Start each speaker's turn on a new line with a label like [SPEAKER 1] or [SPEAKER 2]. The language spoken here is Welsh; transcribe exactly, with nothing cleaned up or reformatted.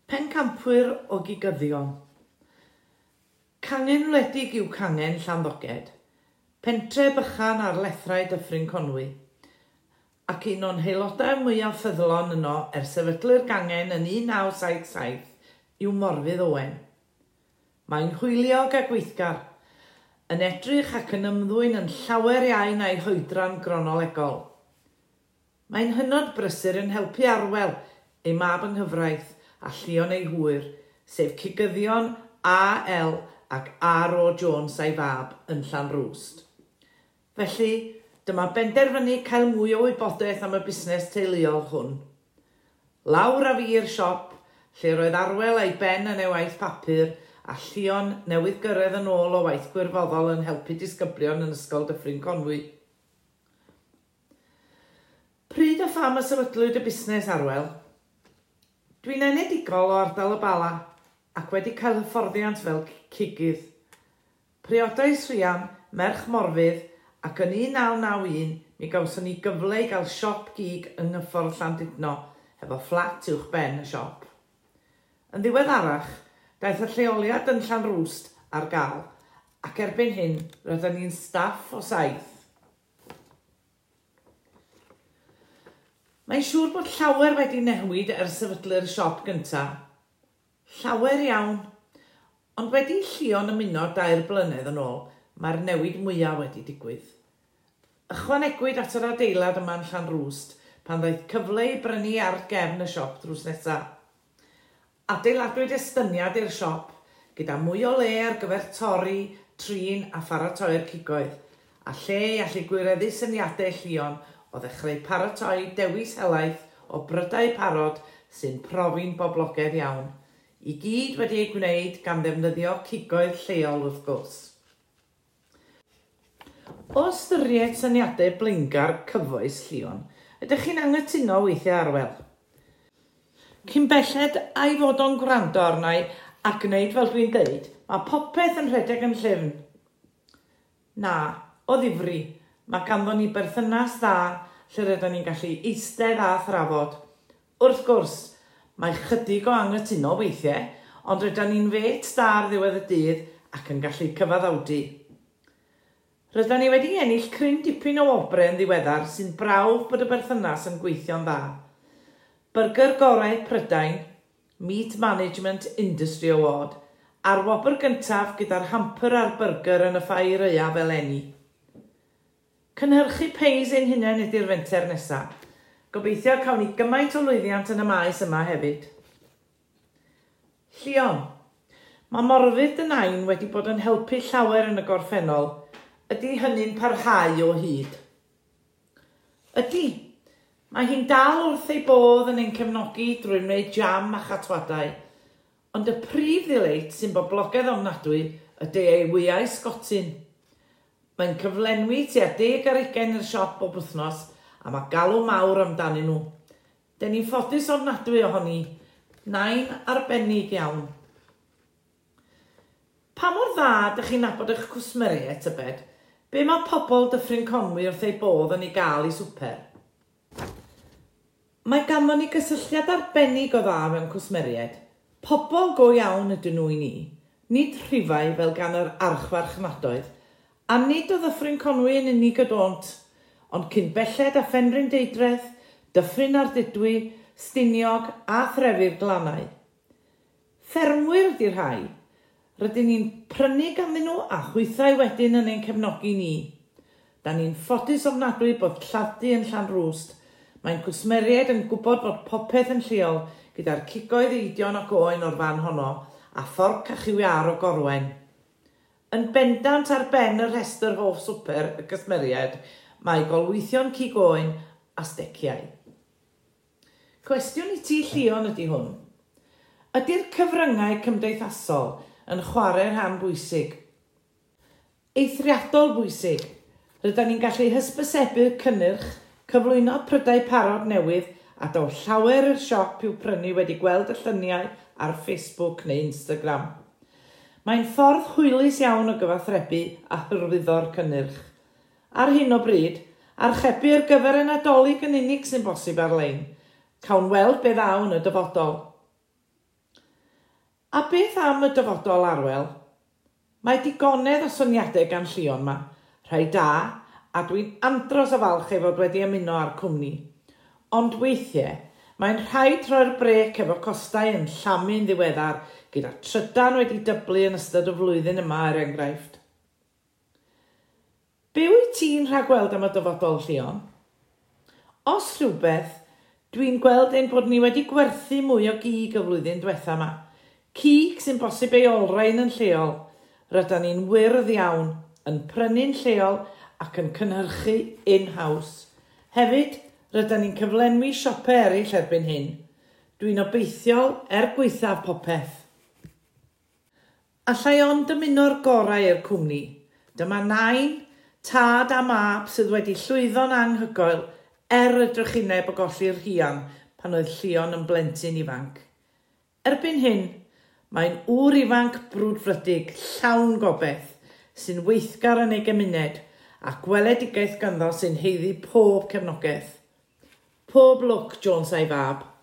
[SPEAKER 1] Pencampwyr o Gigyddion. Cangen wledig yw Cangen Llanddoged, pentre bychan ar lethrai Dyffryn Conwy, ac un o'n haelodau mwyaf ffyddlon yno ers sefydlu'r gangen yn un naw saith saith yw Morfydd Owen. Mae'n hwyliog a gweithgar, yn edrych ac yn ymddwyn yn llawer iawn a'i hoedran gronolegol. Mae'n hynod brysur yn helpu Arwel, ei mab yng Nghyfraith, a Llion ei hwyr, sef Cigyddion A L ac R O Jones a'i fab yn Llanrwst. Felly, dyma benderfynu cael mwy o wybodaeth am y busnes teuluol hwn. Lawr a fi i'r siop, lle roedd Arwel a'i ben yn ei waith papur a Llion newydd gyrraedd yn ôl o waith gwirfoddol yn helpu disgyblion yn ysgol Dyffryn Conwy. Pryd a pham y sefydlwyd y busnes Arwel? Dwi'n enedigol o ardal y Bala ac wedi cael hyfforddiant fel cigydd. Priodais Rhian, merch Morfydd, ac yn un naw naw un mi gawson ni gyfle i gael siop gig yng Nghyffordd Llandudno, efo fflat uwch ben y siop. Yn ddiweddarach, daeth y lleoliad yn Llanrwst ar gael, ac erbyn hyn rydyn ni'n staff o saith. Mae'n siŵr bod llawer wedi newid ers sefydlu'r siop gyntaf. Llawer iawn, ond wedi Llion ymuno dair blynedd yn ôl, mae'r newid mwyaf wedi digwydd. Ychwanegwyd at yr adeilad yma'n Llanrwst pan ddaeth cyfle i brynu ar gefn y siop drws nesaf. Adeiladwyd estyniad i'r siop, gyda mwy o le ar gyfer torri, trin a pharatoi'r cigoedd, a lle i allu gwireddu syniadau Llion o ddechrau paratoi dewis helaeth o brydau parod sy'n profi'n boblogaidd iawn, i gyd wedi ei gwneud gan ddefnyddio cigoedd lleol wrth gwrs. O ystyried syniadau blaengar cyfoes Llion, ydych chi'n anghytuno weithiau Arwel? Cyn belled a'i fod o'n gwrando arnau a gwneud fel dwi'n deud, mae popeth yn rhedeg yn llyfn. Na, o ddifri, mae ganddo ni berthynas dda lle rydyn ni'n gallu eistedd a thrafod. Wrth gwrs, mae chydig o anghytuno weithiau, ond rydyn ni'n fet da ar ddiwedd y dydd ac yn gallu cyfaddawdu. Rydyn ni wedi ennill cryn dipyn o wobre yn ddiweddar sy'n brawf bod y berthynas yn gweithio'n dda. Byrgyr gorau Prydain, Meat Management Industry Award, a'r wobr gyntaf gyda'r hamper a'r byrgyr yn y ffair eia fel eni. Cynhyrchu peis ein hunain ydy'r fenter nesaf. Gobeithio cawn ni gymaint o lwyddiant yn y maes yma hefyd. Llion, mae Morfydd yn ain wedi bod yn helpu llawer yn y gorffennol. Ydy hynny'n parhau o hyd? Ydy, mae hi'n dal wrth ei bodd yn ein cefnogi drwy wneud jam a chatwadau, ond y prif ddileit sy'n boblogaidd ofnadwy ydy ei wyau sgotyn. Mae'n cyflenwi tua deg ar ugain yr siop bob wythnos a mae galw mawr amdanyn nhw. Den ni'n ffodus ofnadwy ohoni, nain arbennig iawn. Pa mor dda ydych chi'n nabod eich cwsmeriaid tybed? Be mae pobl Dyffryn Conwy wrth ei bodd yn ei gael i swper? Mae ganddo ni gysylltiad arbennig o dda mewn cwsmeriaid. Pobl go iawn ydyn nhw i ni, nid rhifau fel gan yr archfarchnadoedd, a nid o Ddyffryn Conwy yn unig y dont, ond cyn belled a Phenrhyn Deidreth, Dyffryn Ardudwy, Stiniog a Threfydd Glanau. Ffermwyr ydy'r rhai. Rydyn ni'n prynu ganddyn nhw a chwythau wedyn yn ein cefnogi ni. Da ni'n ffodus ofnadwy bod Lladdu yn Llanrwst. Mae'n cwsmeriaid yn gwybod bod popeth yn lleol gyda'r cigoedd eidion ac oen o'r fan honno a fforc a chiwiar o Gorwen. Yn bendant ar ben y rhestr hoff swper y cwsmeriaid, mae golwythion cig oen a steciau. Cwestiwn i ti Llion ydy hwn. Ydy'r cyfryngau cymdeithasol yn chwarae rhan bwysig? Eithriadol bwysig. Rydyn ni'n gallu hysbysebu'r cynnyrch, cyflwyno prydau parod newydd a daw llawer yr siop i'w prynu wedi gweld y lluniau ar Facebook neu Instagram. Mae'n ffordd hwylus iawn o gyfathrebu a hyrwyddo'r cynnyrch. Ar hyn o bryd, archebu ar gyfer y Nadolig yn unig sy'n bosib ar-lein. Cawn weld be ddaw yn y dyfodol. A beth am y dyfodol Arwel? Mae digonedd o syniadau gan Llion yma, rhai da, a dwi'n andros o falch ei fod wedi ymuno â'r cwmni. Ond weithiau, mae'n rhaid troi'r brec efo costau yn llamu'n ddiweddar gyda trydan wedi dyblu yn ystod y flwyddyn yma er enghraifft. Be wyt ti'n rhagweld am y dyfodol, Llion? Os rhywbeth, dwi'n gweld ein bod ni wedi gwerthu mwy o gig y flwyddyn diwetha yma. Cig sy'n bosib ei olrhain yn lleol. Rydyn ni'n wyrdd iawn, yn prynu'n lleol ac yn cynhyrchu in-house. Hefyd, rydyn ni'n cyflenwi siopau eraill erbyn hyn. Dwi'n obeithiol er gweithaf popeth. Allai ond dymuno'r gorau i'r cwmni. Dyma nain, tad a mab sydd wedi llwyddo'n anghygoel er y drychineb o golli'r rhian pan oedd Llion yn blentyn ifanc. Erbyn hyn, mae'n ŵr ifanc brwdfrydig llawn gobeith sy'n weithgar yn ei gymuned a gweledigaeth ganddo sy'n heiddi pob cefnogaeth. Pob lwc Jones a'i fab.